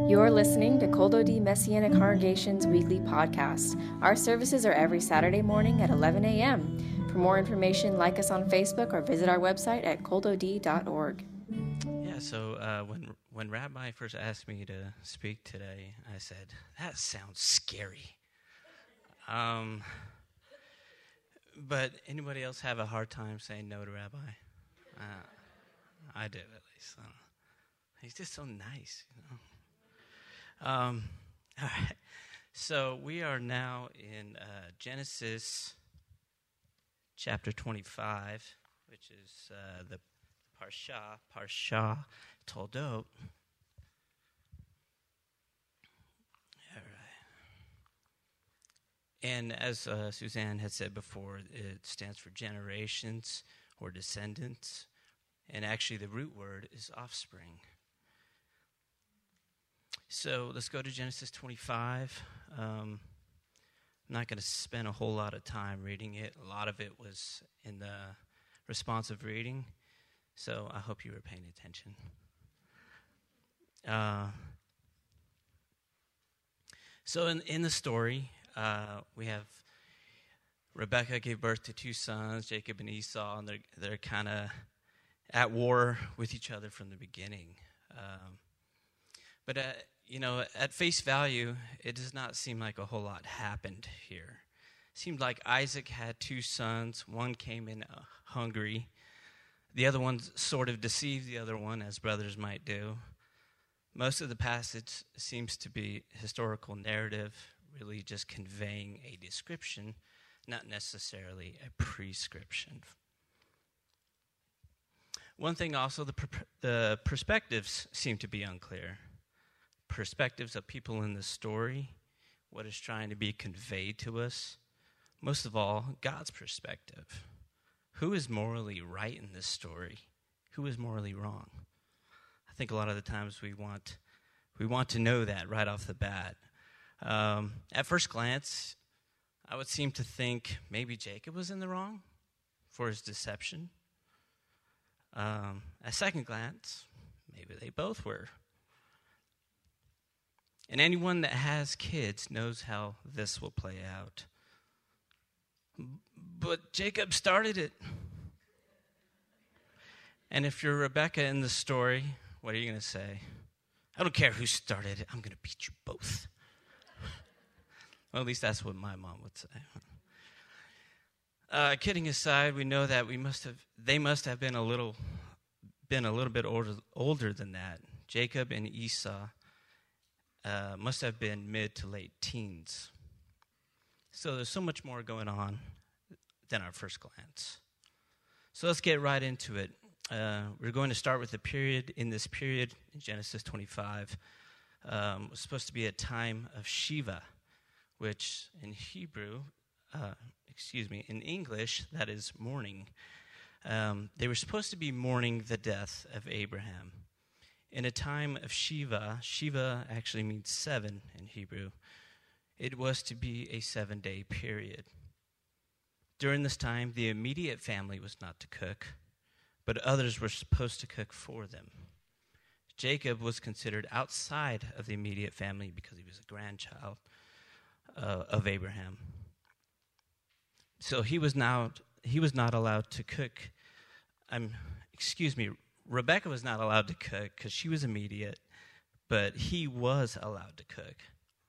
You're listening to Kol Dodi Messianic Congregation's weekly podcast. Our services are every Saturday morning at 11 a.m. For more information, like us on Facebook or visit our website at koldod.org. Yeah, so when Rabbi first asked me to speak today, I said, that sounds scary. But anybody else have a hard time saying no to Rabbi? I do, at least. He's just so nice, you know. All right. So we are now in Genesis chapter 25, which is the Parsha Toldot. All right. And as Suzanne had said before, it stands for generations or descendants. And actually the root word is offspring. So let's go to Genesis 25. I'm not going to spend a whole lot of time reading it. A lot of it was in the responsive reading, so I hope you were paying attention. So in the story, we have Rebekah gave birth to two sons, Jacob and Esau, and they're kind of at war with each other from the beginning. But at face value, it does not seem like a whole lot happened here. It seemed like Isaac had two sons. One came in hungry. The other one sort of deceived the other one, as brothers might do. Most of the passage seems to be historical narrative, really just conveying a description, not necessarily a prescription. One thing also, the perspectives seem to be unclear. Perspectives of people in the story, what is trying to be conveyed to us. Most of all, God's perspective. Who is morally right in this story? Who is morally wrong? I think a lot of the times we want to know that right off the bat. At first glance, I would seem to think maybe Jacob was in the wrong for his deception. At second glance, maybe they both were. And anyone that has kids knows how this will play out. But Jacob started it. And if you're Rebekah in the story, what are you going to say? I don't care who started it. I'm going to beat you both. Well, at least that's what my mom would say. Kidding aside, we know that they must have been a little bit older than that. Jacob and Esau must have been mid to late teens. So there's so much more going on than our first glance. So let's get right into it. We're going to start with the period. In this period, in Genesis 25, was supposed to be a time of Shiva, which in in English, that is mourning. They were supposed to be mourning the death of Abraham. In a time of Shiva, Shiva actually means 7 in Hebrew. It was to be a 7-day period. During this time, the immediate family was not to cook, but others were supposed to cook for them. Jacob was considered outside of the immediate family because he was a grandchild of Abraham. So he was not allowed to cook. Rebekah was not allowed to cook because she was immediate, but he was allowed to cook.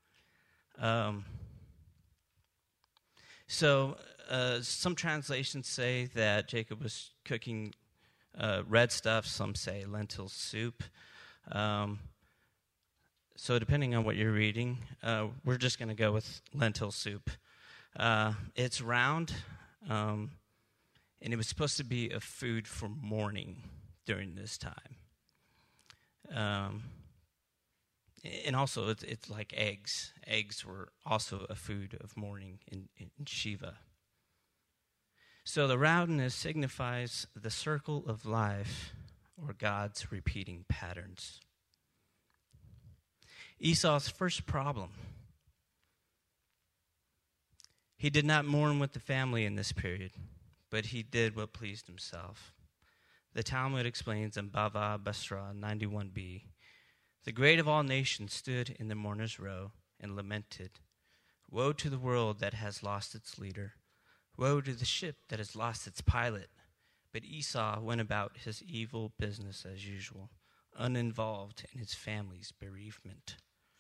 Some translations say that Jacob was cooking red stuff. Some say lentil soup. So depending on what you're reading, we're just going to go with lentil soup. It's round, and it was supposed to be a food for mourning during this time. And also, it's like eggs. Eggs were also a food of mourning in Shiva. So the roundness signifies the circle of life or God's repeating patterns. Esau's first problem. He did not mourn with the family in this period, but he did what pleased himself. The Talmud explains in Bava Basra 91b The great of all nations stood in the mourner's row and lamented, "Woe to the world that has lost its leader. Woe to the ship that has lost its pilot." But Esau went about his evil business as usual, uninvolved in his family's bereavement.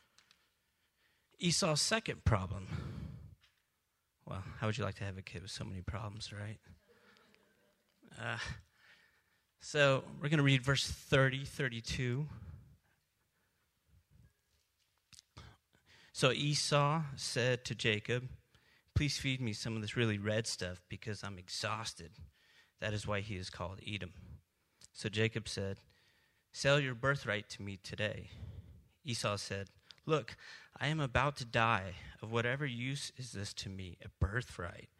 Esau's second problem. Well, how would you like to have a kid with so many problems, right? So we're going to read verse 30, 32. So Esau said to Jacob, "Please feed me some of this really red stuff because I'm exhausted." That is why he is called Edom. So Jacob said, "Sell your birthright to me today." Esau said, "Look, I am about to die. Of whatever use is this to me, a birthright?"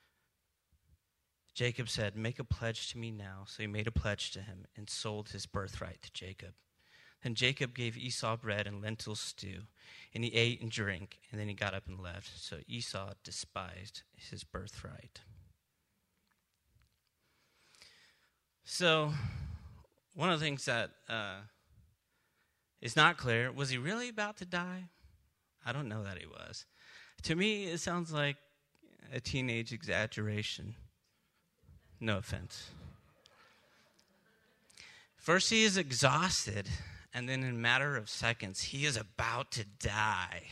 Jacob said, "Make a pledge to me now." So he made a pledge to him and sold his birthright to Jacob. Then Jacob gave Esau bread and lentil stew, and he ate and drank, and then he got up and left. So Esau despised his birthright. So one of the things that is not clear, was he really about to die? I don't know that he was. To me, it sounds like a teenage exaggeration. No offense. First, he is exhausted, and then in a matter of seconds, he is about to die.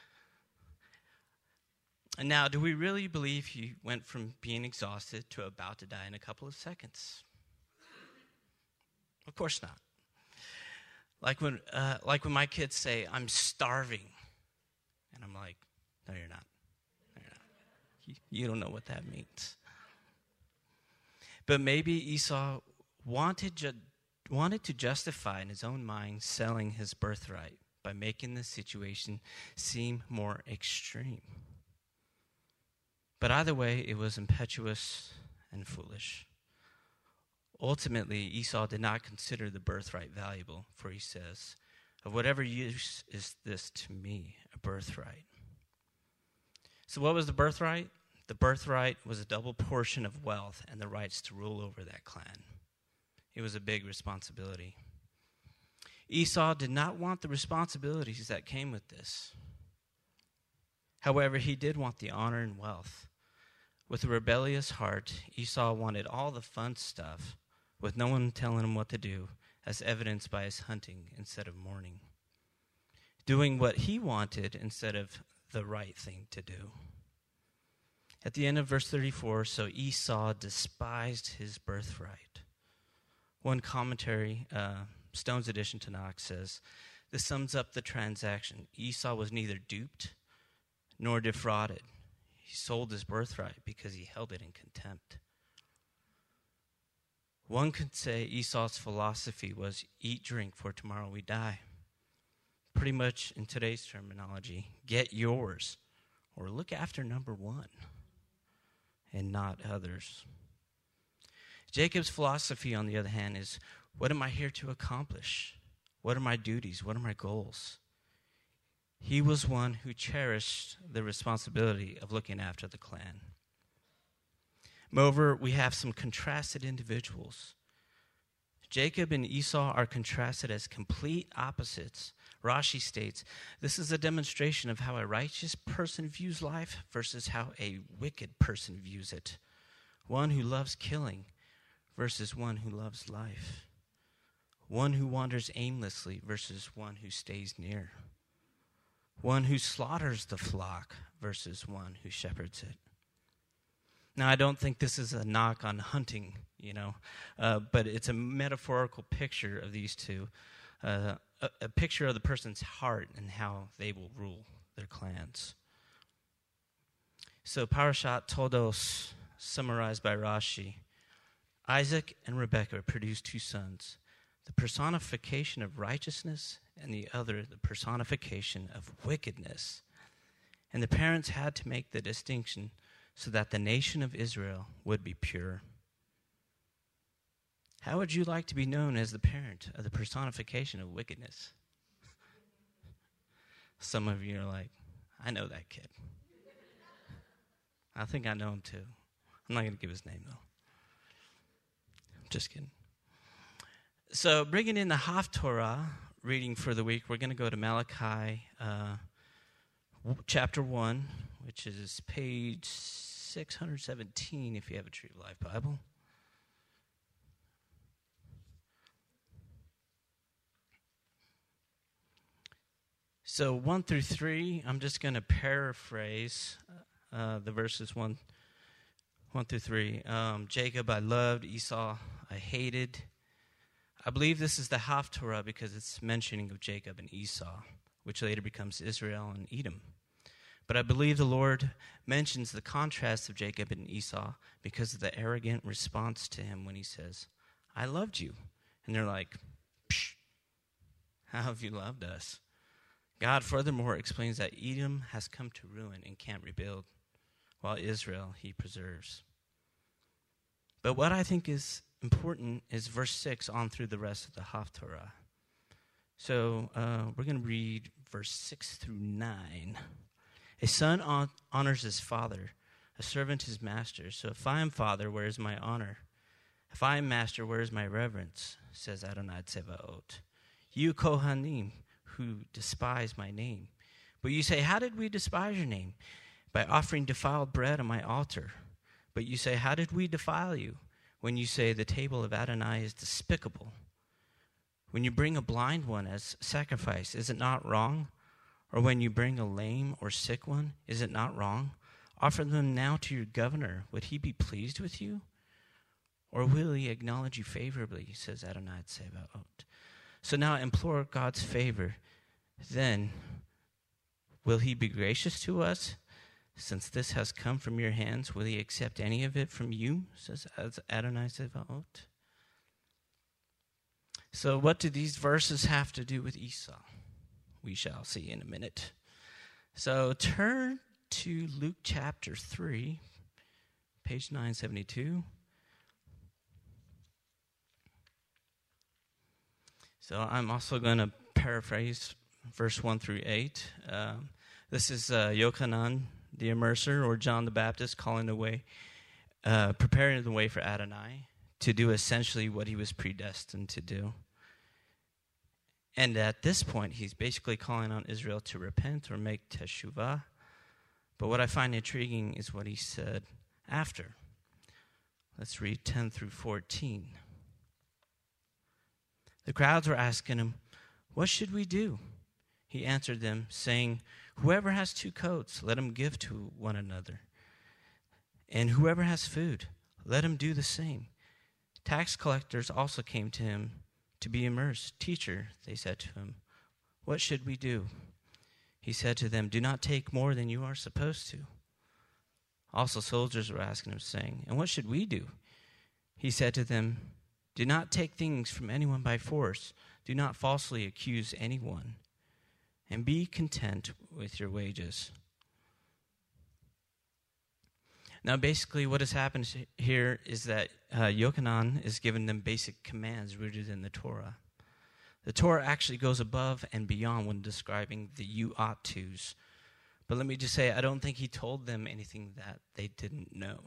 And now, do we really believe he went from being exhausted to about to die in a couple of seconds? Of course not. Like when my kids say, "I'm starving," and I'm like, "No, you're not. No, you're not. You don't know what that means." But maybe Esau wanted to justify in his own mind selling his birthright by making the situation seem more extreme. But either way, it was impetuous and foolish. Ultimately, Esau did not consider the birthright valuable, for he says, "Of whatever use is this to me, a birthright?" So what was the birthright? The birthright was a double portion of wealth and the rights to rule over that clan. It was a big responsibility. Esau did not want the responsibilities that came with this. However, he did want the honor and wealth. With a rebellious heart, Esau wanted all the fun stuff, with no one telling him what to do, as evidenced by his hunting instead of mourning. Doing what he wanted instead of the right thing to do. At the end of verse 34, so Esau despised his birthright. One commentary, Stone's edition to Knox, says, this sums up the transaction. Esau was neither duped nor defrauded. He sold his birthright because he held it in contempt. One could say Esau's philosophy was eat, drink, for tomorrow we die. Pretty much in today's terminology, get yours or look after number one and not others. Jacob's philosophy, on the other hand, is what am I here to accomplish? What are my duties? What are my goals? He was one who cherished the responsibility of looking after the clan. Moreover, we have some contrasted individuals. Jacob and Esau are contrasted as complete opposites. Rashi states, this is a demonstration of how a righteous person views life versus how a wicked person views it. One who loves killing versus one who loves life. One who wanders aimlessly versus one who stays near. One who slaughters the flock versus one who shepherds it. Now, I don't think this is a knock on hunting, but it's a metaphorical picture of these two, a picture of the person's heart and how they will rule their clans. So, Parashat Toldos, summarized by Rashi, Isaac and Rebekah produced two sons, the personification of righteousness and the other the personification of wickedness. And the parents had to make the distinction so that the nation of Israel would be pure. How would you like to be known as the parent of the personification of wickedness? Some of you are like, I know that kid. I think I know him too. I'm not going to give his name though. I'm just kidding. So bringing in the Haftorah, reading for the week, we're going to go to Malachi chapter 1, which is page 617 if you have a Tree of Life Bible. So 1 through 3, I'm just going to paraphrase the verses 1 through 3. Jacob I loved, Esau I hated. I believe this is the Haftarah because it's mentioning of Jacob and Esau, which later becomes Israel and Edom. But I believe the Lord mentions the contrast of Jacob and Esau because of the arrogant response to him when he says, I loved you. And they're like, psh, how have you loved us? God furthermore explains that Edom has come to ruin and can't rebuild, while Israel he preserves. But what I think is important is verse 6 on through the rest of the Haftarah. So we're going to read verse 6 through 9. A son honors his father, a servant his master. So if I am father, where is my honor? If I am master, where is my reverence? Says Adonai Tsevaot. You Kohanim, who despise my name. But you say, how did we despise your name? By offering defiled bread on my altar. But you say, how did we defile you? When you say the table of Adonai is despicable. When you bring a blind one as sacrifice, is it not wrong? Or when you bring a lame or sick one, is it not wrong? Offer them now to your governor. Would he be pleased with you? Or will he acknowledge you favorably, says Adonai Tsevaot. So now implore God's favor. Then will he be gracious to us? Since this has come from your hands, will he accept any of it from you, says Adonai Tsevaot. So what do these verses have to do with Esau? We shall see in a minute. So turn to Luke chapter 3, page 972. So I'm also going to paraphrase verse 1 through 8. This is Yochanan the Immerser, or John the Baptist, preparing the way for Adonai to do essentially what he was predestined to do. And at this point, he's basically calling on Israel to repent or make teshuvah. But what I find intriguing is what he said after. Let's read 10 through 14. The crowds were asking him, what should we do? He answered them, saying, whoever has 2 coats, let him give to one another. And whoever has food, let him do the same. Tax collectors also came to him to be immersed. Teacher, they said to him, what should we do? He said to them, do not take more than you are supposed to. Also soldiers were asking him, saying, and what should we do? He said to them, do not take things from anyone by force. Do not falsely accuse anyone. And be content with your wages. Now, basically, what has happened here is that Yochanan is giving them basic commands rooted in the Torah. The Torah actually goes above and beyond when describing the you ought tos. But let me just say, I don't think he told them anything that they didn't know.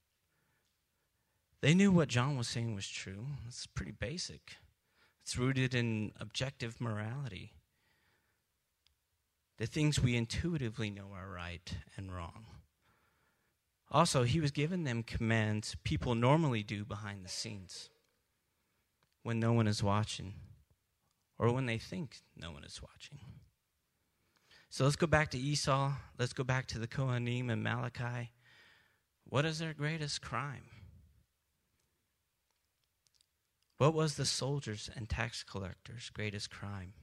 They knew what John was saying was true. It's pretty basic. It's rooted in objective morality. The things we intuitively know are right and wrong. Also, he was giving them commands people normally do behind the scenes when no one is watching or when they think no one is watching. So let's go back to Esau. Let's go back to the Kohanim and Malachi. What is their greatest crime? What was the soldiers and tax collectors' greatest crime?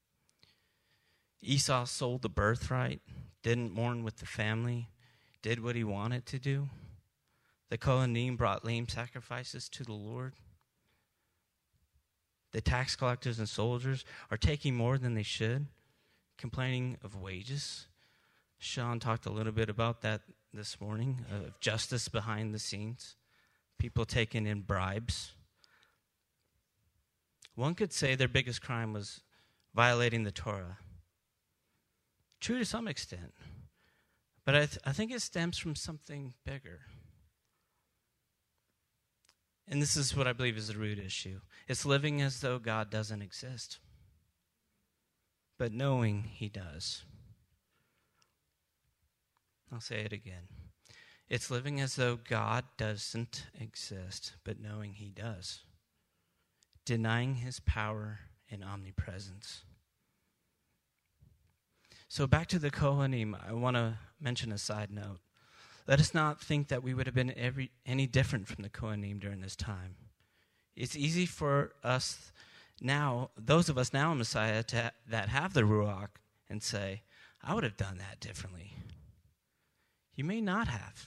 Esau sold the birthright, didn't mourn with the family, did what he wanted to do. The Kohanim brought lame sacrifices to the Lord. The tax collectors and soldiers are taking more than they should, complaining of wages. Sean talked a little bit about that this morning, of justice behind the scenes, people taking in bribes. One could say their biggest crime was violating the Torah. True to some extent. But I think it stems from something bigger. And this is what I believe is the root issue. It's living as though God doesn't exist. but knowing he does. I'll say it again. It's living as though God doesn't exist, but knowing he does. Denying his power and omnipresence. So back to the Kohanim, I want to mention a side note. Let us not think that we would have been any different from the Kohanim during this time. It's easy for us now, those of us now in Messiah, that have the Ruach, and say, I would have done that differently. You may not have.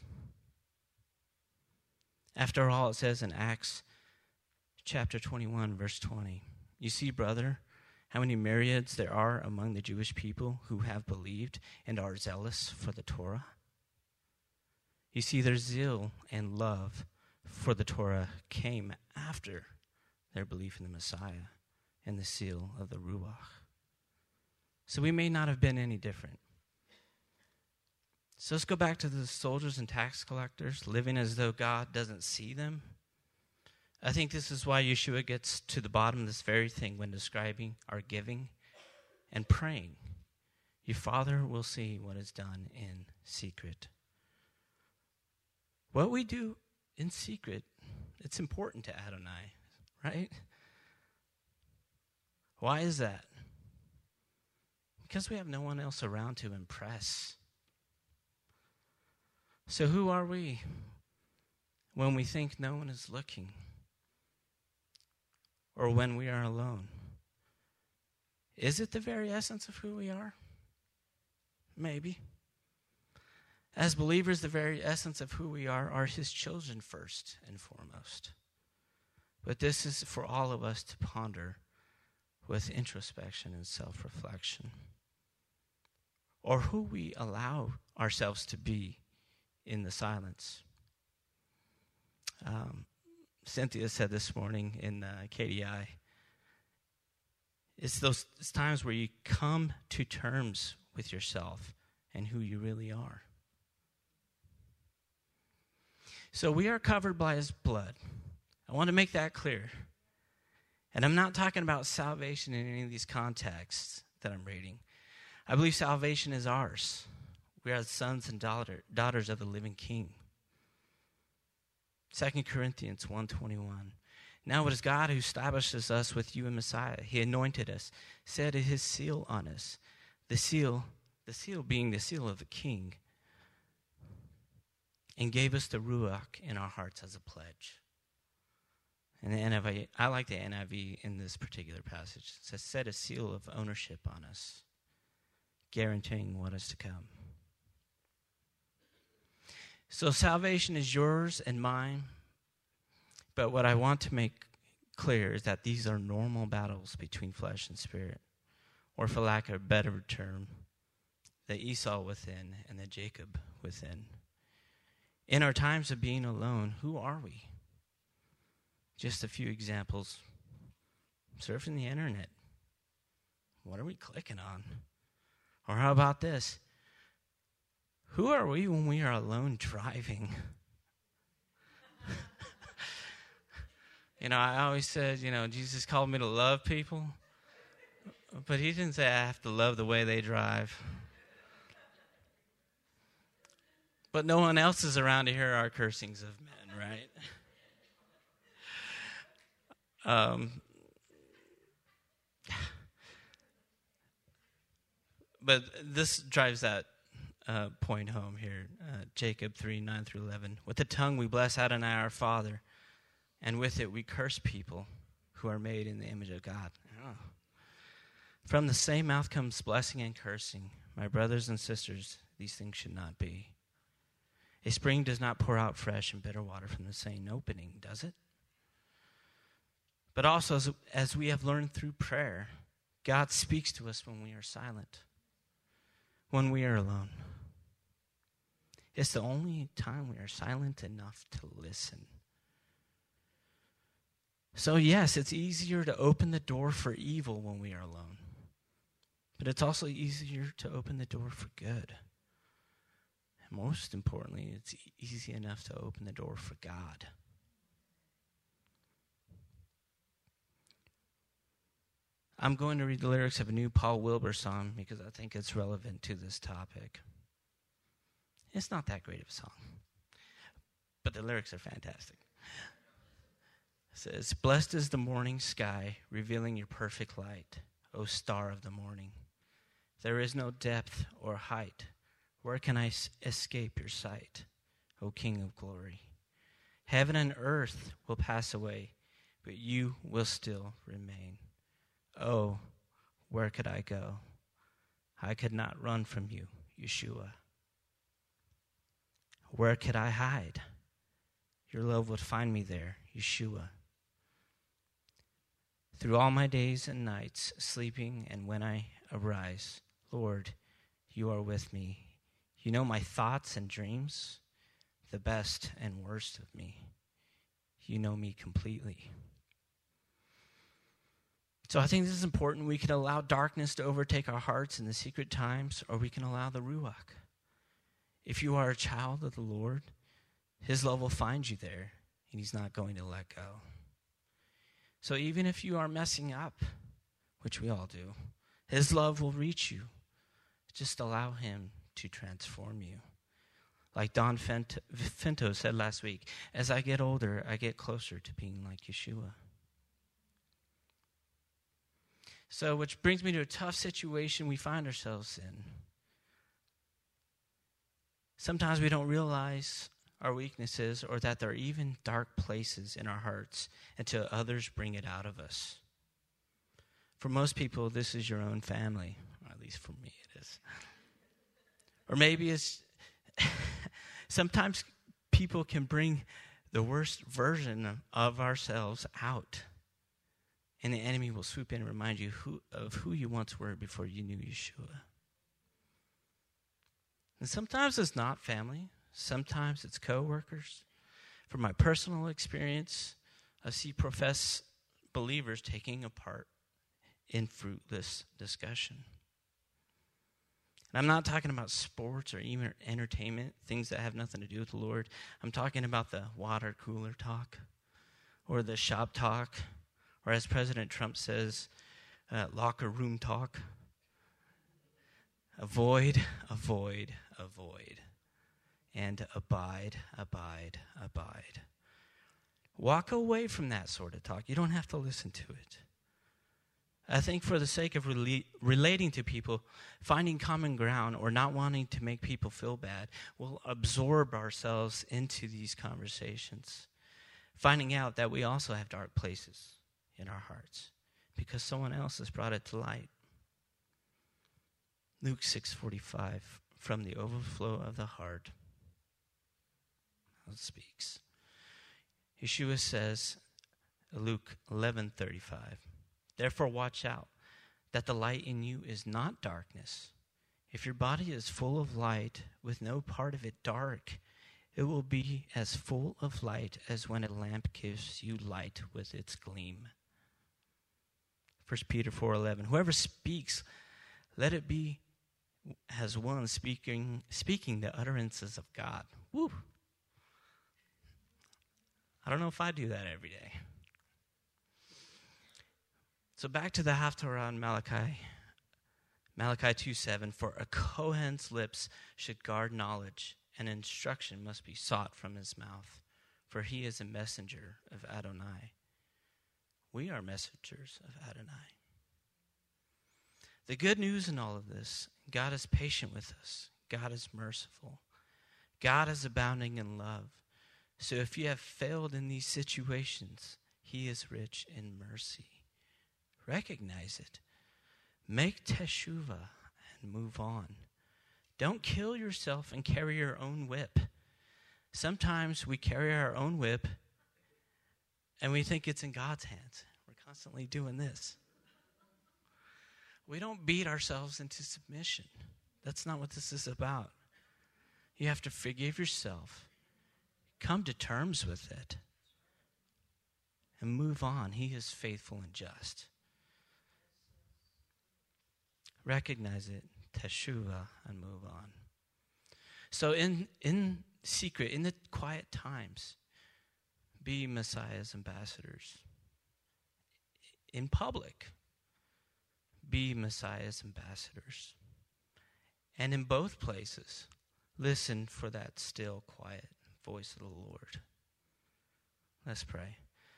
After all, it says in Acts chapter 21, verse 20, you see, brother, how many myriads there are among the Jewish people who have believed and are zealous for the Torah? You see, their zeal and love for the Torah came after their belief in the Messiah and the seal of the Ruach. So we may not have been any different. So let's go back to the soldiers and tax collectors living as though God doesn't see them. I think this is why Yeshua gets to the bottom of this very thing when describing our giving and praying. Your Father will see what is done in secret. What we do in secret, it's important to Adonai, right? Why is that? Because we have no one else around to impress. So who are we when we think no one is looking? Or when we are alone? Is it the very essence of who we are? Maybe. As believers, the very essence of who we are his children first and foremost. But this is for all of us to ponder with introspection and self-reflection. Or who we allow ourselves to be in the silence. Cynthia said this morning in KDI, it's times where you come to terms with yourself and who you really are. So we are covered by his blood. I want to make that clear. And I'm not talking about salvation in any of these contexts that I'm reading. I believe salvation is ours. We are the sons and daughters of the living King. 2 Corinthians 1:21. Now it is God who establishes us with you in Messiah. He anointed us, set his seal on us. The seal being the seal of the King, and gave us the Ruach in our hearts as a pledge. And the NIV, I like the NIV in this particular passage. It says, set a seal of ownership on us, guaranteeing what is to come. So salvation is yours and mine, but what I want to make clear is that these are normal battles between flesh and spirit, or for lack of a better term, the Esau within and the Jacob within. In our times of being alone, who are we? Just a few examples. Surfing the internet. What are we clicking on? Or how about this? Who are we when we are alone driving? I always said, Jesus called me to love people, but he didn't say I have to love the way they drive. But no one else is around to hear our cursings of men, right? But this drives that point home here. Jacob 3:9-11. With the tongue we bless Adonai our Father, and with it we curse people who are made in the image of God. Oh. From the same mouth comes blessing and cursing. My brothers and sisters, these things should not be. A spring does not pour out fresh and bitter water from the same opening, does it? But also, as we have learned through prayer, God speaks to us when we are silent, when we are alone. It's the only time we are silent enough to listen. So yes, it's easier to open the door for evil when we are alone. But it's also easier to open the door for good. And most importantly, it's easy enough to open the door for God. I'm going to read the lyrics of a new Paul Wilbur song because I think it's relevant to this topic. It's not that great of a song, but the lyrics are fantastic. It says, "Blessed is the morning sky, revealing your perfect light, O star of the morning. There is no depth or height. Where can I escape your sight, O King of glory? Heaven and earth will pass away, but you will still remain. Oh, where could I go? I could not run from you, Yeshua. Where could I hide? Your love would find me there, Yeshua. Through all my days and nights, sleeping and when I arise, Lord, you are with me. You know my thoughts and dreams, the best and worst of me. You know me completely." So I think this is important. We can allow darkness to overtake our hearts in the secret times, or we can allow the Ruach. If you are a child of the Lord, his love will find you there, and he's not going to let go. So even if you are messing up, which we all do, his love will reach you. Just allow him to transform you. Like Don Finto said last week, as I get older, I get closer to being like Yeshua. So, which brings me to a tough situation we find ourselves in. Sometimes we don't realize our weaknesses or that there are even dark places in our hearts until others bring it out of us. For most people, this is your own family, or at least for me it is. Or maybe it's, sometimes people can bring the worst version of ourselves out. And the enemy will swoop in and remind you of who you once were before you knew Yeshua. And sometimes it's not family. Sometimes it's coworkers. From my personal experience, I see professed believers taking a part in fruitless discussion. And I'm not talking about sports or even entertainment, things that have nothing to do with the Lord. I'm talking about the water cooler talk or the shop talk, or as President Trump says, locker room talk. Avoid, avoid, avoid. And abide, abide, abide. Walk away from that sort of talk. You don't have to listen to it. I think for the sake of relating to people, finding common ground or not wanting to make people feel bad, we'll absorb ourselves into these conversations, finding out that we also have dark places in our hearts because someone else has brought it to light. Luke 6:45, from the overflow of the heart, it speaks. Yeshua says, Luke 11:35, therefore watch out that the light in you is not darkness. If your body is full of light with no part of it dark, it will be as full of light as when a lamp gives you light with its gleam. 1 Peter 4:11, whoever speaks, let it be as one speaking the utterances of God. Woo! I don't know if I do that every day. So back to the Haftarah in Malachi 2:7, for a Kohen's lips should guard knowledge, and instruction must be sought from his mouth, for he is a messenger of Adonai. We are messengers of Adonai. The good news in all of this, God is patient with us. God is merciful. God is abounding in love. So if you have failed in these situations, he is rich in mercy. Recognize it. Make teshuvah and move on. Don't kill yourself and carry your own whip. Sometimes we carry our own whip and we think it's in God's hands. We're constantly doing this. We don't beat ourselves into submission. That's not what this is about. You have to forgive yourself. Come to terms with it. And move on. He is faithful and just. Recognize it. Teshuvah and move on. So in secret, in the quiet times, be Messiah's ambassadors. In public, be Messiah's ambassadors. And in both places, listen for that still, quiet voice of the Lord. Let's pray.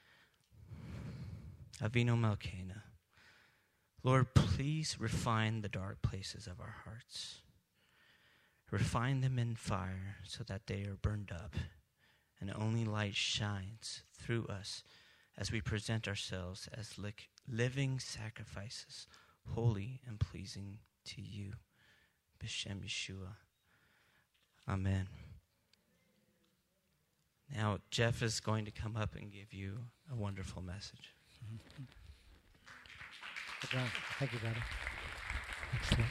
Avinu Malkeinu. Lord, please refine the dark places of our hearts. Refine them in fire so that they are burned up, and only light shines through us as we present ourselves as living sacrifices, holy and pleasing to you. B'Shem Yeshua. Amen. Now, Jeff is going to come up and give you a wonderful message. Good job. Thank you, brother. Excellent.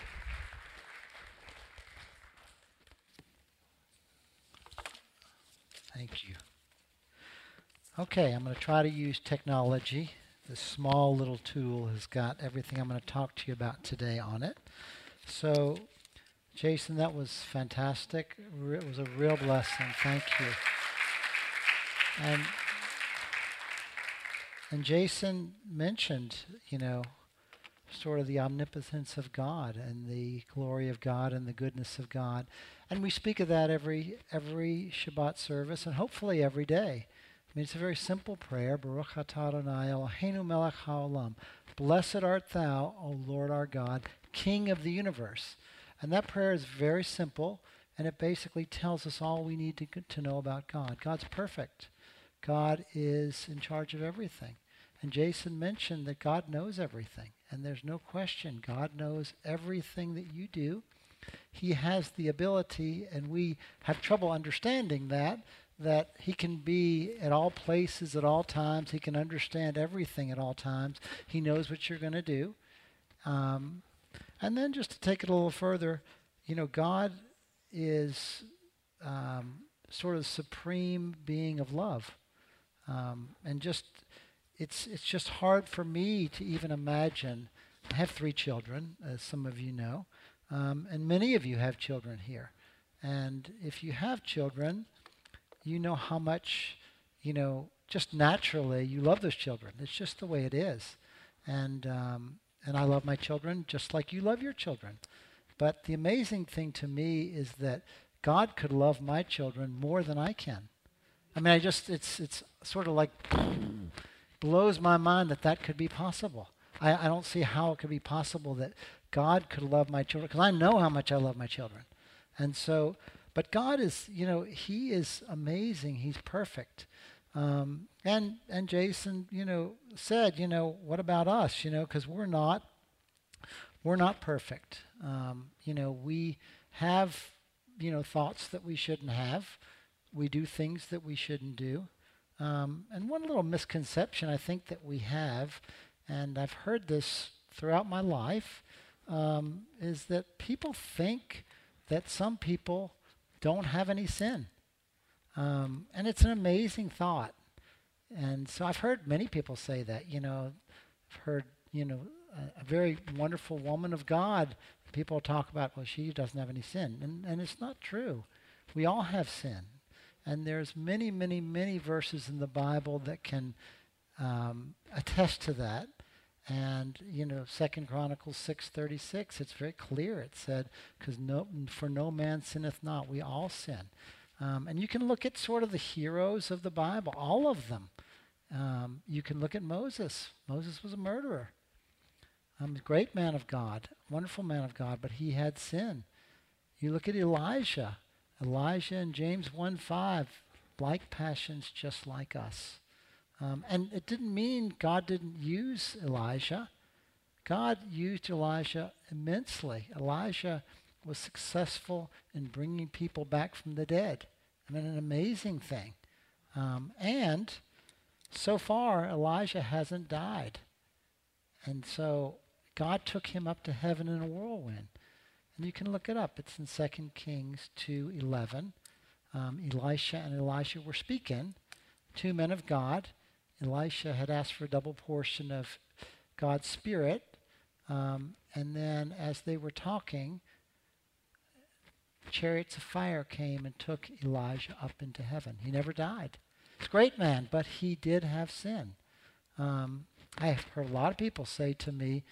Thank you. Okay, I'm going to try to use technology. This small little tool has got everything I'm going to talk to you about today on it. So, Jason, that was fantastic. It was a real blessing. Thank you. And Jason mentioned, sort of the omnipotence of God and the glory of God and the goodness of God. And we speak of that every Shabbat service and hopefully every day. I mean, it's a very simple prayer. Baruch atah Adonai Eloheinu melech haolam. Blessed art thou, O Lord our God, King of the universe. And that prayer is very simple, and it basically tells us all we need to know about God. God's perfect. God is in charge of everything. And Jason mentioned that God knows everything. And there's no question, God knows everything that you do. He has the ability, and we have trouble understanding that he can be at all places at all times. He can understand everything at all times. He knows what you're going to do. And then just to take it a little further, God is sort of supreme being of love. And it's just hard for me to even imagine. I have 3 children, as some of you know, and many of you have children here. And if you have children, you know how much, just naturally you love those children. It's just the way it is. And I love my children just like you love your children. But the amazing thing to me is that God could love my children more than I can. I mean, it's sort of like blows my mind that could be possible. I don't see how it could be possible that God could love my children, because I know how much I love my children. And so, but God is, He is amazing. He's perfect. And Jason, said, what about us? Because we're not perfect. We have, thoughts that we shouldn't have. We do things that we shouldn't do. And one little misconception I think that we have, and I've heard this throughout my life, is that people think that some people don't have any sin. And it's an amazing thought. And so I've heard many people say that, I've heard, a very wonderful woman of God, people talk about, well, she doesn't have any sin. And it's not true. We all have sin. And there's many, many, many verses in the Bible that can attest to that. And, 2 Chronicles 6:36, it's very clear. It said, because for no man sinneth not, we all sin. And you can look at sort of the heroes of the Bible, all of them. You can look at Moses. Moses was a murderer. A great man of God, wonderful man of God, but he had sin. You look at Elijah. Elijah in James 1:5, like passions just like us. And it didn't mean God didn't use Elijah. God used Elijah immensely. Elijah was successful in bringing people back from the dead. I mean, an amazing thing. And so far, Elijah hasn't died. And so God took him up to heaven in a whirlwind. And you can look it up. It's in 2 Kings 2:11. Elisha and Elisha were speaking, 2 men of God. Elisha had asked for a double portion of God's Spirit. And then as they were talking, chariots of fire came and took Elijah up into heaven. He never died. He's a great man, but he did have sin. I have heard a lot of people say to me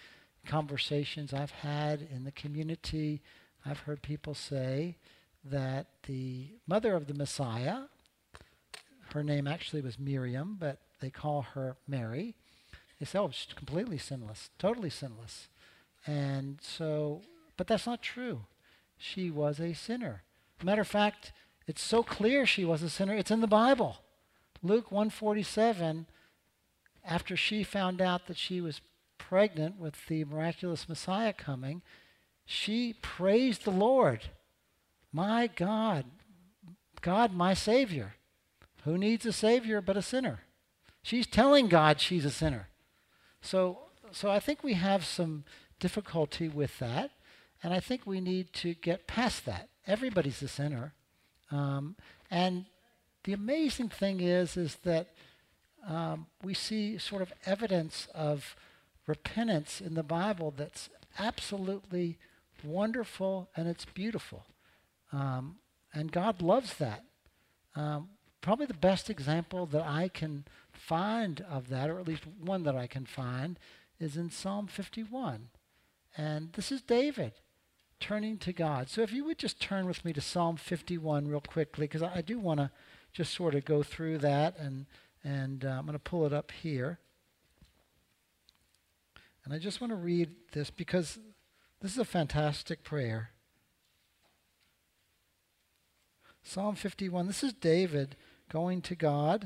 conversations I've had in the community, I've heard people say that the mother of the Messiah, her name actually was Miriam, but they call her Mary. They say, oh, she's completely sinless, totally sinless. And so, but that's not true. She was a sinner. Matter of fact, it's so clear she was a sinner, it's in the Bible. Luke 1:47, after she found out that she was pregnant with the miraculous Messiah coming, she praised the Lord. My God, God, my Savior. Who needs a Savior but a sinner? She's telling God she's a sinner. So I think we have some difficulty with that, and I think we need to get past that. Everybody's a sinner. And the amazing thing is that we see sort of evidence of repentance in the Bible that's absolutely wonderful and it's beautiful. And God loves that. Probably the best example that I can find of that, or at least one that I can find, is in Psalm 51. And this is David turning to God. So if you would just turn with me to Psalm 51 real quickly, because I do want to just sort of go through that, and I'm going to pull it up here. And I just want to read this because this is a fantastic prayer. Psalm 51, this is David going to God.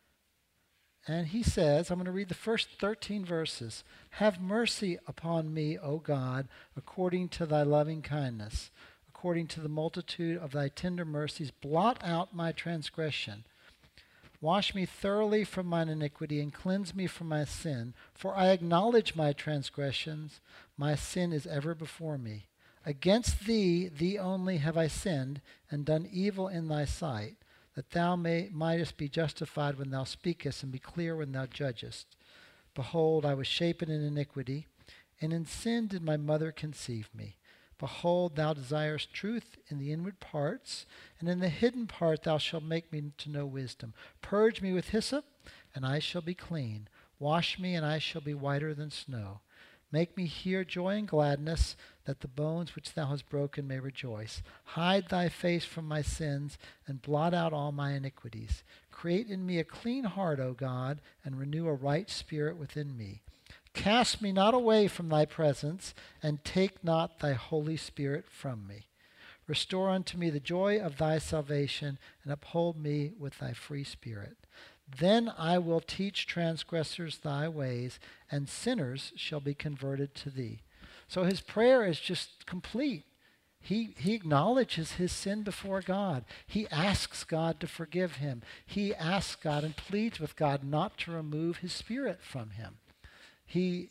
And he says, I'm going to read the first 13 verses. Have mercy upon me, O God, according to thy loving kindness. According to the multitude of thy tender mercies, blot out my transgression. Wash me thoroughly from mine iniquity and cleanse me from my sin. For I acknowledge my transgressions. My sin is ever before me. Against thee, thee only have I sinned and done evil in thy sight, that thou mightest be justified when thou speakest and be clear when thou judgest. Behold, I was shapen in iniquity, and in sin did my mother conceive me. Behold, thou desirest truth in the inward parts, and in the hidden part thou shalt make me to know wisdom. Purge me with hyssop, and I shall be clean. Wash me, and I shall be whiter than snow. Make me hear joy and gladness, that the bones which thou hast broken may rejoice. Hide thy face from my sins, and blot out all my iniquities. Create in me a clean heart, O God, and renew a right spirit within me. Cast me not away from thy presence, and take not thy Holy Spirit from me. Restore unto me the joy of thy salvation, and uphold me with thy free spirit. Then I will teach transgressors thy ways, and sinners shall be converted to thee. So his prayer is just complete. He acknowledges his sin before God. He asks God to forgive him. He asks God and pleads with God not to remove his spirit from him. He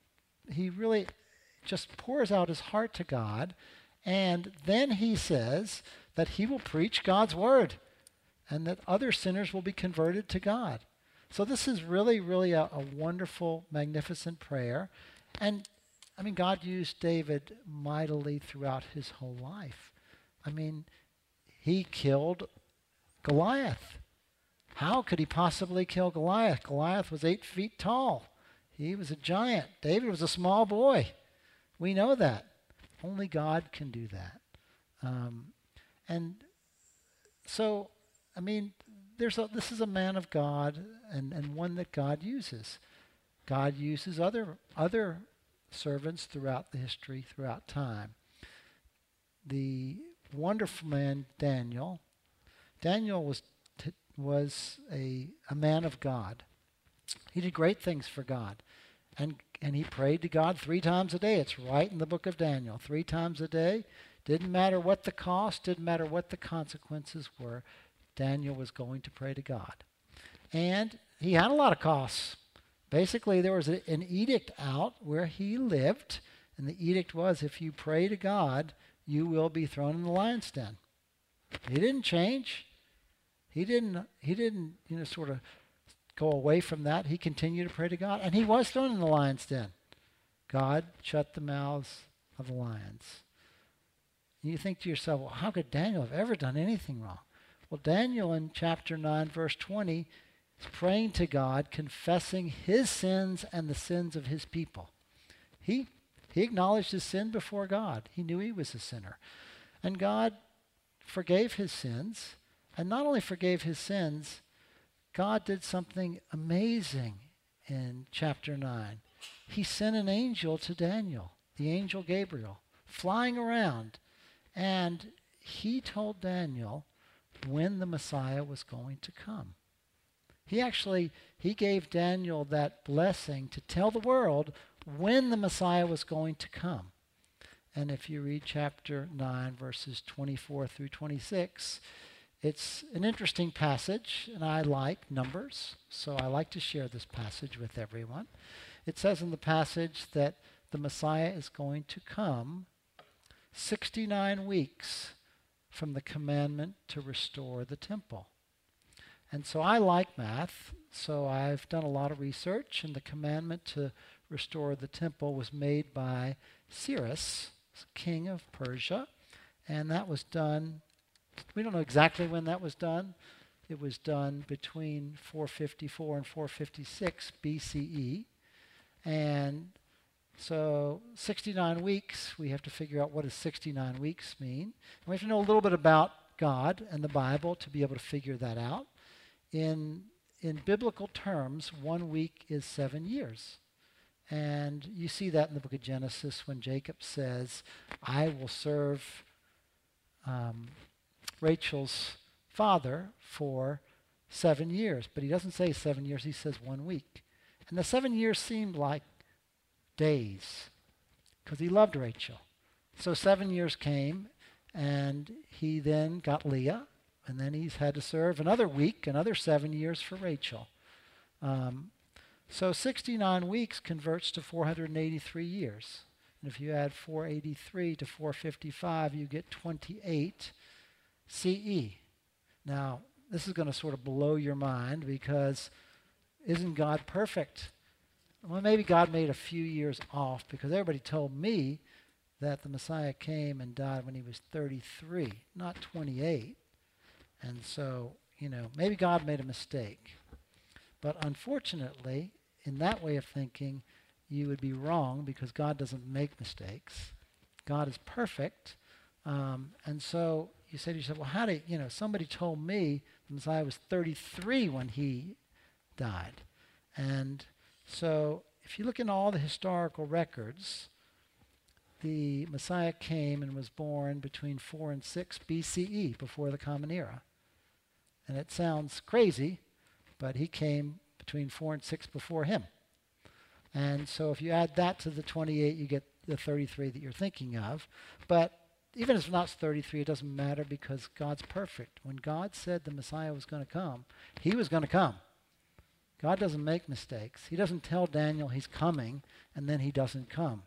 really just pours out his heart to God, and then he says that he will preach God's word and that other sinners will be converted to God. So this is really, really a wonderful, magnificent prayer. And I mean, God used David mightily throughout his whole life. I mean, he killed Goliath. How could he possibly kill Goliath? Goliath was 8 feet tall. He was a giant. David was a small boy. We know that. Only God can do that. And so, I mean, this is a man of God and one that God uses. God uses other servants throughout the history, throughout time. The wonderful man Daniel was a man of God. He did great things for God. And he prayed to God 3 times a day. It's right in the book of Daniel. 3 times a day. Didn't matter what the cost, didn't matter what the consequences were. Daniel was going to pray to God. And he had a lot of costs. Basically, there was an edict out where he lived. And the edict was, if you pray to God, you will be thrown in the lion's den. He didn't change. He didn't sort of go away from that. He continued to pray to God, and he was thrown in the lion's den. God shut the mouths of the lions. And you think to yourself, well, how could Daniel have ever done anything wrong? Well, Daniel in chapter 9, verse 20, is praying to God, confessing his sins and the sins of his people. He He acknowledged his sin before God. He knew he was a sinner. And God forgave his sins. And not only forgave his sins, God did something amazing in chapter 9. He sent an angel to Daniel, the angel Gabriel, flying around. And he told Daniel when the Messiah was going to come. He gave Daniel that blessing to tell the world when the Messiah was going to come. And if you read chapter 9, verses 24 through 26, it's an interesting passage, and I like numbers, so I like to share this passage with everyone. It says in the passage that the Messiah is going to come 69 weeks from the commandment to restore the temple. And so I like math, so I've done a lot of research, and the commandment to restore the temple was made by Cyrus, king of Persia, and that was done, we don't know exactly when that was done. It was done between 454 and 456 BCE, and so 69 weeks, we have to figure out what does 69 weeks mean. And we have to know a little bit about God and the Bible to be able to figure that out. In biblical terms, 1 week is 7 years. And you see that in the book of Genesis when Jacob says, I will serve Rachel's father for 7 years. But he doesn't say 7 years, he says 1 week. And the 7 years seemed like days because he loved Rachel. So 7 years came, and he then got Leah, and then he's had to serve another week, another 7 years for Rachel. So 69 weeks converts to 483 years. And if you add 483 to 455, you get 28 CE. Now, this is going to sort of blow your mind because isn't God perfect? Well, maybe God made a few years off because everybody told me that the Messiah came and died when he was 33, not 28. And so, maybe God made a mistake. But unfortunately, in that way of thinking, you would be wrong because God doesn't make mistakes. God is perfect. And so you say to yourself, well, how did, somebody told me the Messiah was 33 when he died. And so if you look in all the historical records, the Messiah came and was born between 4 and 6 BCE, before the Common Era. And it sounds crazy, but he came between 4 and 6 before him. And so if you add that to the 28, you get the 33 that you're thinking of. But even if it's not 33, it doesn't matter because God's perfect. When God said the Messiah was going to come, he was going to come. God doesn't make mistakes. He doesn't tell Daniel he's coming, and then he doesn't come.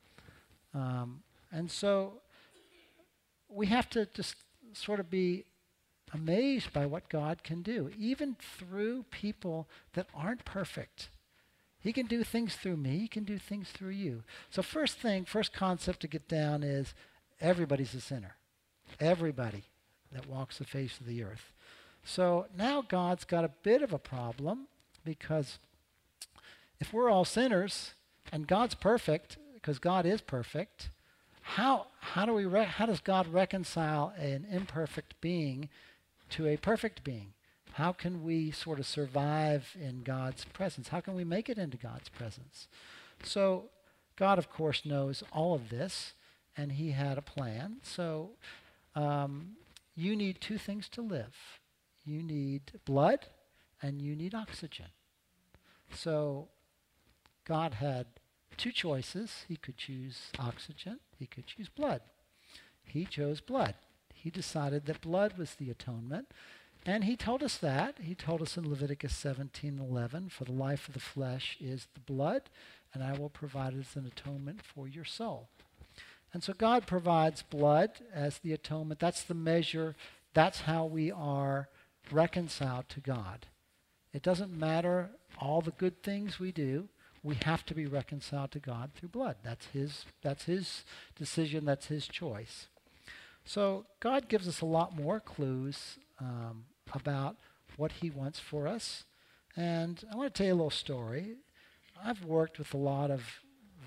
And so we have to just sort of be amazed by what God can do, even through people that aren't perfect. He can do things through me. He can do things through you. So first concept to get down is everybody's a sinner. Everybody that walks the face of the earth. So now God's got a bit of a problem because if we're all sinners and God's perfect, because God is perfect, how does God reconcile an imperfect being to a perfect being? How can we sort of survive in God's presence? How can we make it into God's presence? So God, of course, knows all of this, and he had a plan. So you need two things to live. You need blood, and you need oxygen. So God had two choices. He could choose oxygen. He could choose blood. He chose blood. He decided that blood was the atonement. And he told us that. He told us in Leviticus 17:11, for the life of the flesh is the blood, and I will provide it as an atonement for your soul. And so God provides blood as the atonement. That's the measure. That's how we are reconciled to God. It doesn't matter all the good things we do. We have to be reconciled to God through blood. That's his decision. That's his choice. So God gives us a lot more clues about what he wants for us. And I want to tell you a little story. I've worked with a lot of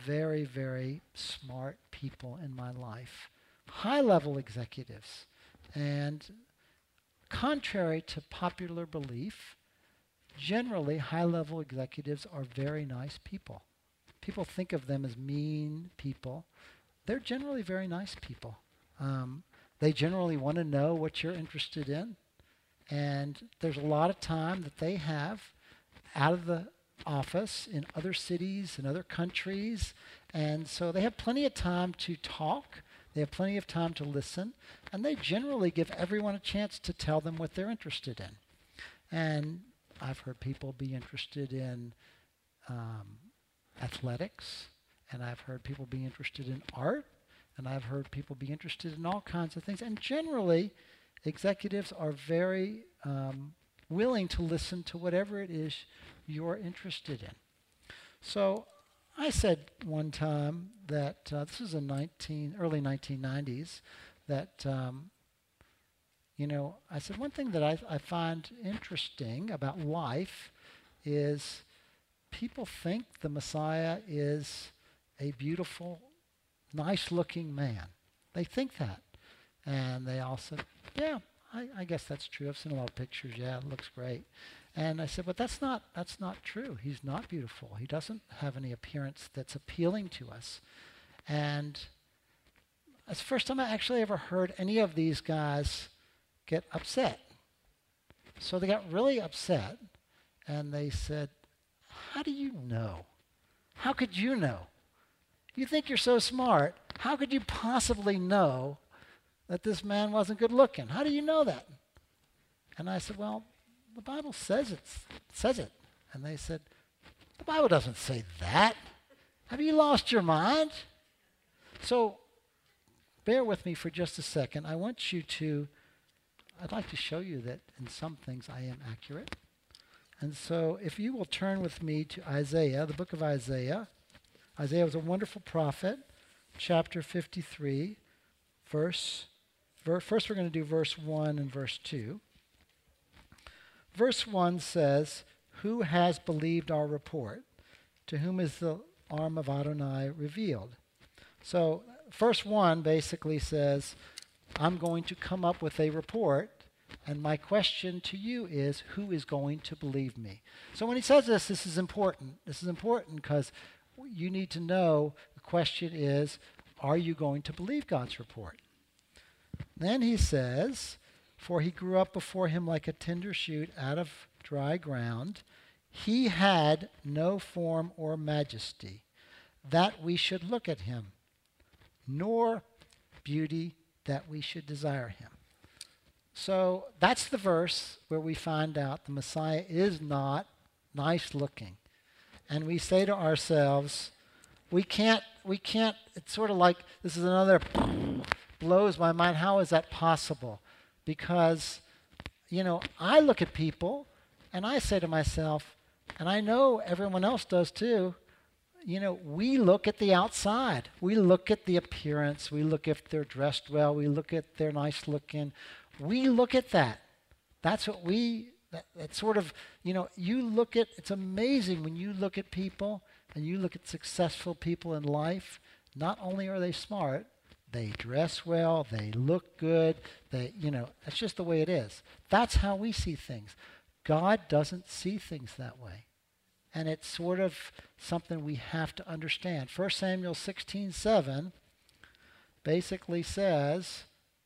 very, very smart people in my life, high-level executives. And contrary to popular belief, generally high-level executives are very nice people. People think of them as mean people. They're generally very nice people. They generally want to know what you're interested in. And there's a lot of time that they have out of the office in other cities and other countries. And so they have plenty of time to talk. They have plenty of time to listen. And they generally give everyone a chance to tell them what they're interested in. And I've heard people be interested in athletics. And I've heard people be interested in art. And I've heard people be interested in all kinds of things. And generally, executives are very willing to listen to whatever it is you're interested in. So I said one time that, this was in early 1990s, that, I said one thing that I find interesting about life is people think the Messiah is a beautiful, nice-looking man. They think that. And they all said, yeah, I guess that's true. I've seen a lot of pictures. Yeah, it looks great. And I said, but that's not true. He's not beautiful. He doesn't have any appearance that's appealing to us. And it's the first time I actually ever heard any of these guys get upset. So they got really upset, and they said, how do you know? How could you know? You think you're so smart. How could you possibly know that this man wasn't good looking? How do you know that? And I said, well, the Bible says it. And they said, the Bible doesn't say that. Have you lost your mind? So bear with me for just a second. I'd like to show you that in some things I am accurate. And so if you will turn with me to Isaiah, the book of Isaiah. Isaiah was a wonderful prophet, chapter 53, first we're going to do verse 1 and verse 2. Verse 1 says, who has believed our report? To whom is the arm of Adonai revealed? So verse 1 basically says, I'm going to come up with a report, and my question to you is, who is going to believe me? So when he says this is important. This is important because you need to know the question is, are you going to believe God's report? Then he says, for he grew up before him like a tender shoot out of dry ground. He had no form or majesty, that we should look at him, nor beauty that we should desire him. So that's the verse where we find out the Messiah is not nice looking. And we say to ourselves, we can't, it's sort of like, this is another blows my mind. How is that possible? Because, I look at people and I say to myself, and I know everyone else does too, we look at the outside. We look at the appearance. We look if they're dressed well. We look at they're nice looking. We look at that. That's what it's sort of, you look at, it's amazing when you look at people and you look at successful people in life, not only are they smart, they dress well, they look good, that's just the way it is. That's how we see things. God doesn't see things that way. And it's sort of something we have to understand. 1 Samuel 16:7 basically says,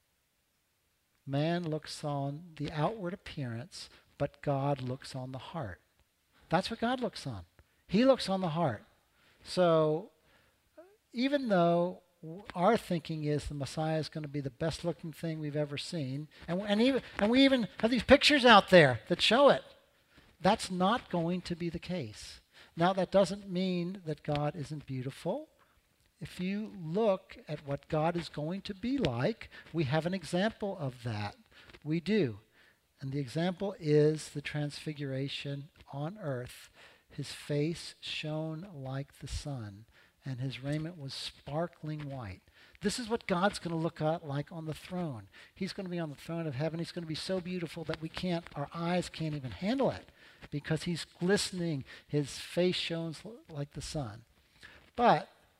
man looks on the outward appearance, but God looks on the heart. That's what God looks on. He looks on the heart. So even though our thinking is the Messiah is going to be the best looking thing we've ever seen, and we even have these pictures out there that show it, that's not going to be the case. Now, that doesn't mean that God isn't beautiful. If you look at what God is going to be like, we have an example of that. We do. And the example is the transfiguration on earth. His face shone like the sun, and his raiment was sparkling white. This is what God's going to look like on the throne. He's going to be on the throne of heaven. He's going to be so beautiful that our eyes can't even handle it, because he's glistening. His face shone like the sun. But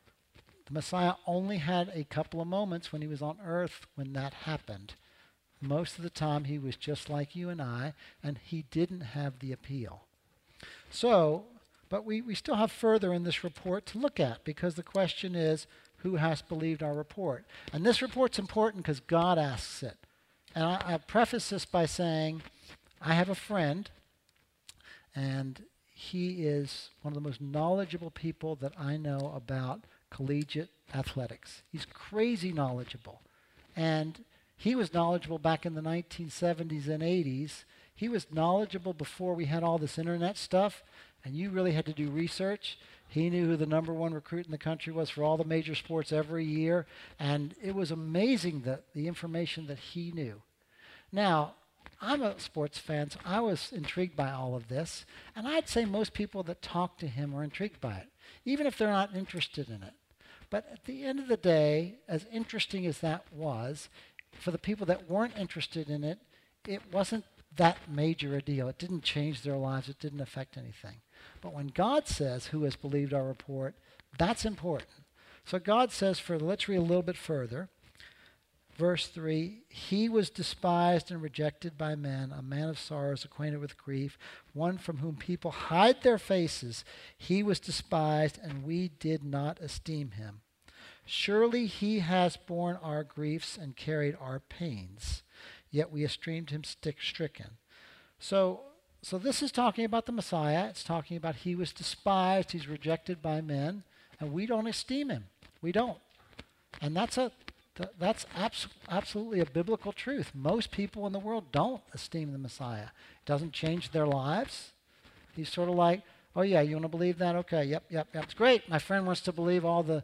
The Messiah only had a couple of moments when he was on earth when that happened. Most of the time he was just like you and I, and he didn't have the appeal. So, but we still have further in this report to look at, because the question is, who has believed our report? And this report's important because God asks it. And I preface this by saying, I have a friend, and he is one of the most knowledgeable people that I know about collegiate athletics. He's crazy knowledgeable. And he was knowledgeable back in the 1970s and 80s. He was knowledgeable before we had all this internet stuff, and you really had to do research. He knew who the number one recruit in the country was for all the major sports every year, and it was amazing the information that he knew. Now, I'm a sports fan, so I was intrigued by all of this, and I'd say most people that talk to him are intrigued by it, even if they're not interested in it. But at the end of the day, as interesting as that was, for the people that weren't interested in it, it wasn't that major a deal. It didn't change their lives. It didn't affect anything. But when God says, who has believed our report, that's important. So God says, let's read a little bit further. Verse 3, he was despised and rejected by men, a man of sorrows, acquainted with grief, one from whom people hide their faces. He was despised, and we did not esteem him. Surely he has borne our griefs and carried our pains, yet we esteemed him stricken. So this is talking about the Messiah. It's talking about he was despised, he's rejected by men, and we don't esteem him. We don't. And that's absolutely a biblical truth. Most people in the world don't esteem the Messiah. It doesn't change their lives. He's sort of like, oh yeah, you want to believe that? Okay, yep. It's great. My friend wants to believe all the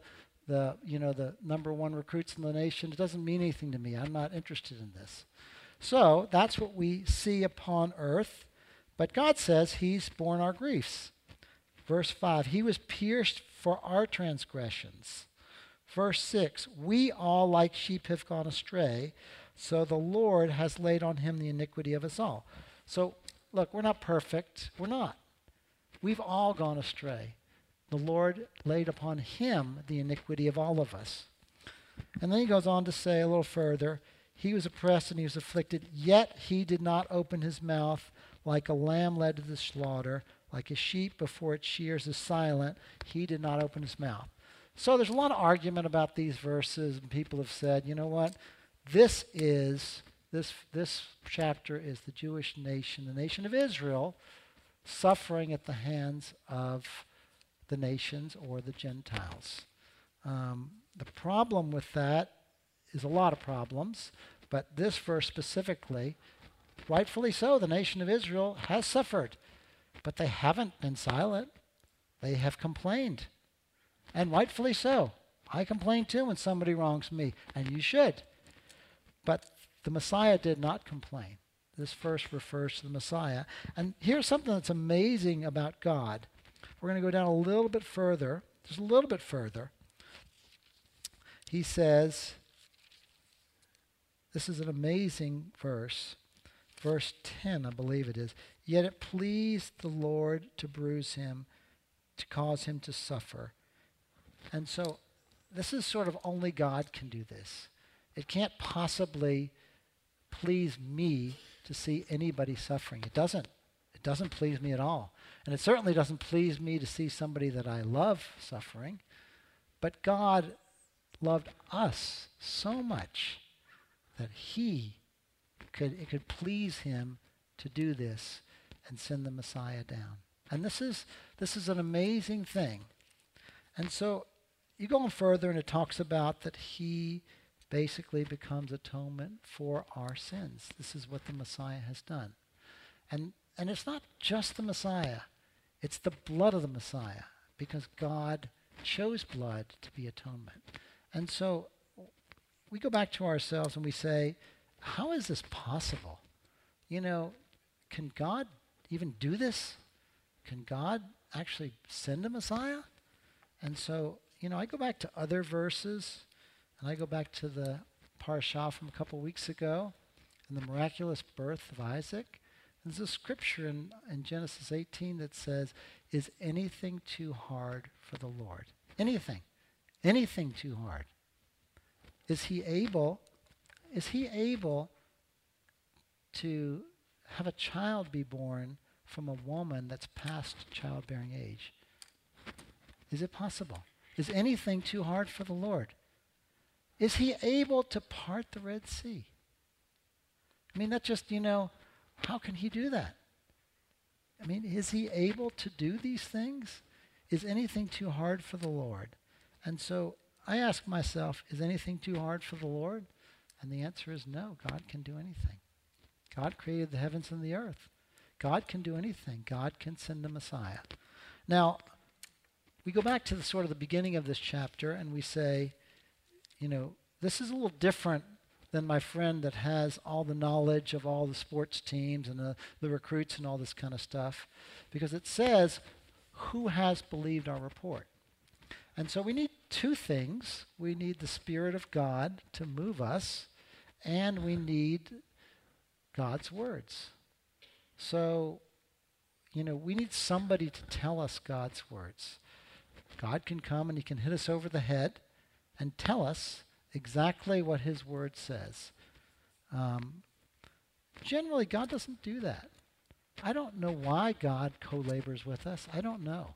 number one recruits in the nation. It doesn't mean anything to me. I'm not interested in this. So that's what we see upon earth. But God says he's borne our griefs. Verse 5, he was pierced for our transgressions. Verse 6, we all like sheep have gone astray, so the Lord has laid on him the iniquity of us all. So, look, we're not perfect. We're not. We've all gone astray. The Lord laid upon him the iniquity of all of us. And then he goes on to say a little further, he was oppressed and he was afflicted, yet he did not open his mouth. Like a lamb led to the slaughter, like a sheep before its shears is silent, he did not open his mouth. So there's a lot of argument about these verses, and people have said, you know what? This chapter is the Jewish nation, the nation of Israel, suffering at the hands of the nations or the Gentiles. The problem with that is a lot of problems, but this verse specifically, rightfully so, the nation of Israel has suffered, but they haven't been silent. They have complained. And rightfully so. I complain too when somebody wrongs me, and you should. But the Messiah did not complain. This verse refers to the Messiah. And here's something that's amazing about God. We're going to go down a little bit further, just a little bit further. He says, this is an amazing verse. Verse 10, I believe it is. Yet it pleased the Lord to bruise him, to cause him to suffer. And so this is sort of only God can do this. It can't possibly please me to see anybody suffering. It doesn't. It doesn't please me at all. And it certainly doesn't please me to see somebody that I love suffering. But God loved us so much that it could please him to do this and send the Messiah down. And this is an amazing thing. And so you go on further, and it talks about that he basically becomes atonement for our sins. This is what the Messiah has done. And it's not just the Messiah. It's the blood of the Messiah, because God chose blood to be atonement. And so we go back to ourselves and we say, how is this possible? Can God even do this? Can God actually send a Messiah? And so, I go back to other verses, and I go back to the parashah from a couple weeks ago, and the miraculous birth of Isaac. And there's a scripture in Genesis 18 that says, is anything too hard for the Lord? Anything. Anything too hard? Is he able to have a child be born from a woman that's past childbearing age? Is it possible? Is anything too hard for the Lord? Is he able to part the Red Sea? I mean, that just, how can he do that? I mean, is he able to do these things? Is anything too hard for the Lord? And so I ask myself, is anything too hard for the Lord? And the answer is no. God can do anything. God created the heavens and the earth. God can do anything. God can send a Messiah. Now, we go back to the beginning of this chapter and we say, this is a little different than my friend that has all the knowledge of all the sports teams and the recruits and all this kind of stuff, because it says, who has believed our report? And so we need two things. We need the Spirit of God to move us, and we need God's words. So, we need somebody to tell us God's words. God can come and he can hit us over the head and tell us exactly what his word says. Generally, God doesn't do that. I don't know why God co-labors with us. I don't know.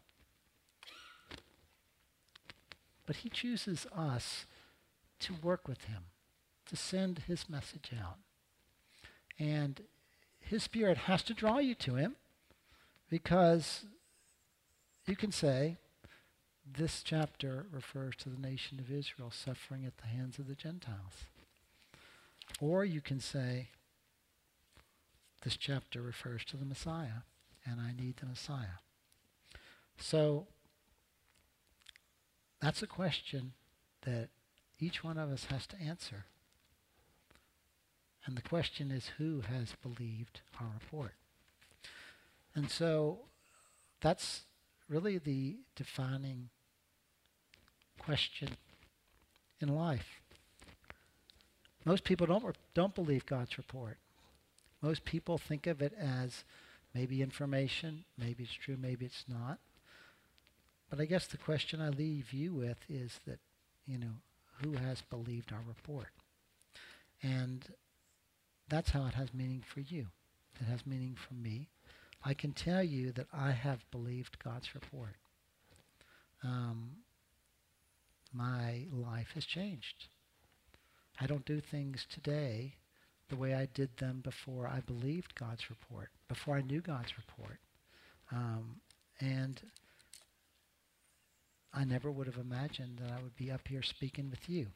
But he chooses us to work with him, to send his message out. And his Spirit has to draw you to him, because you can say, this chapter refers to the nation of Israel suffering at the hands of the Gentiles. Or you can say, this chapter refers to the Messiah, and I need the Messiah. So that's a question that each one of us has to answer. And the question is, who has believed our report? And so that's really the defining question in life. Most people don't believe God's report. Most people think of it as maybe information, maybe it's true, maybe it's not. But I guess the question I leave you with is that, who has believed our report? And that's how it has meaning for you. It has meaning for me. I can tell you that I have believed God's report. My life has changed. I don't do things today the way I did them before I believed God's report, before I knew God's report. And I never would have imagined that I would be up here speaking with you.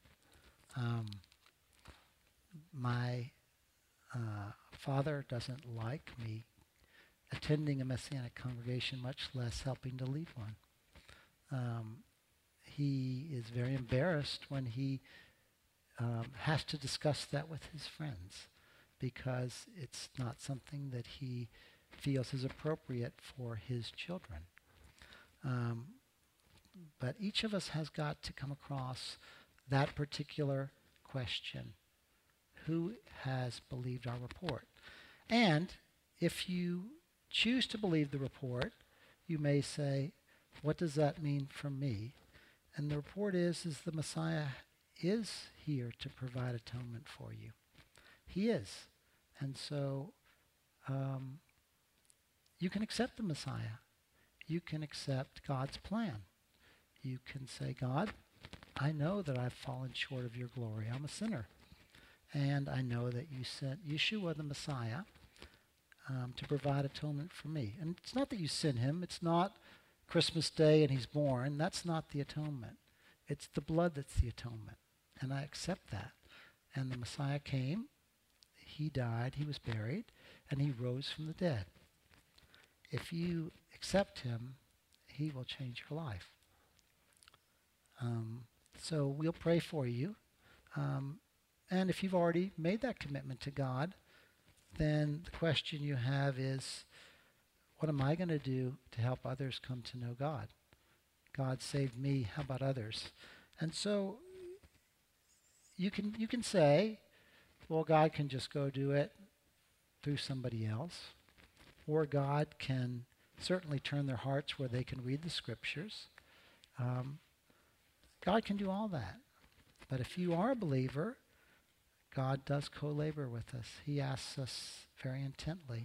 My father doesn't like me attending a Messianic congregation, much less helping to lead one. He is very embarrassed when he has to discuss that with his friends, because it's not something that he feels is appropriate for his children. But each of us has got to come across that particular question. Who has believed our report? And if you choose to believe the report, you may say, what does that mean for me? And the report is the Messiah is here to provide atonement for you. He is. And so you can accept the Messiah. You can accept God's plan. You can say, God, I know that I've fallen short of your glory. I'm a sinner. And I know that you sent Yeshua the Messiah to provide atonement for me. And it's not that you sent him. It's not Christmas Day and he's born. That's not the atonement. It's the blood that's the atonement. And I accept that. And the Messiah came, he died, he was buried, and he rose from the dead. If you accept him, he will change your life. So we'll pray for you. And if you've already made that commitment to God, then the question you have is, what am I going to do to help others come to know God? God saved me, how about others? And so you can say, well, God can just go do it through somebody else. Or God can certainly turn their hearts where they can read the scriptures. God can do all that. But if you are a believer, God does co-labor with us. He asks us very intently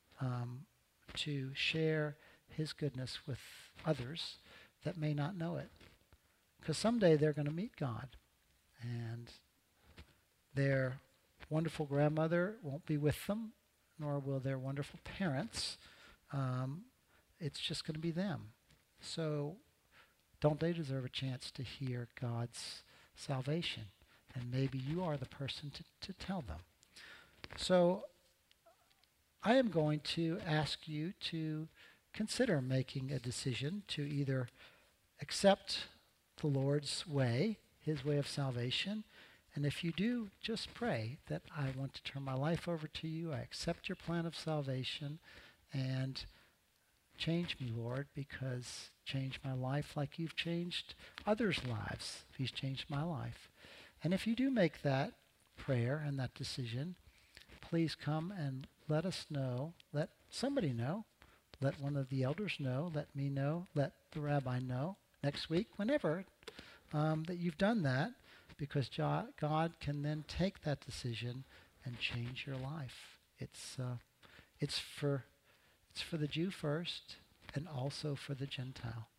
to share his goodness with others that may not know it. Because someday they're going to meet God. And their wonderful grandmother won't be with them, nor will their wonderful parents. It's just going to be them. So don't they deserve a chance to hear God's salvation? And maybe you are the person to tell them. So I am going to ask you to consider making a decision to either accept the Lord's way, his way of salvation. And if you do, just pray that I want to turn my life over to you. I accept your plan of salvation and change me, Lord, because change my life like you've changed others' lives. He's changed my life. And if you do make that prayer and that decision, please come and let us know, let somebody know, let one of the elders know, let me know, let the rabbi know next week, whenever, that you've done that, because God can then take that decision and change your life. It's for the Jew first and also for the Gentile.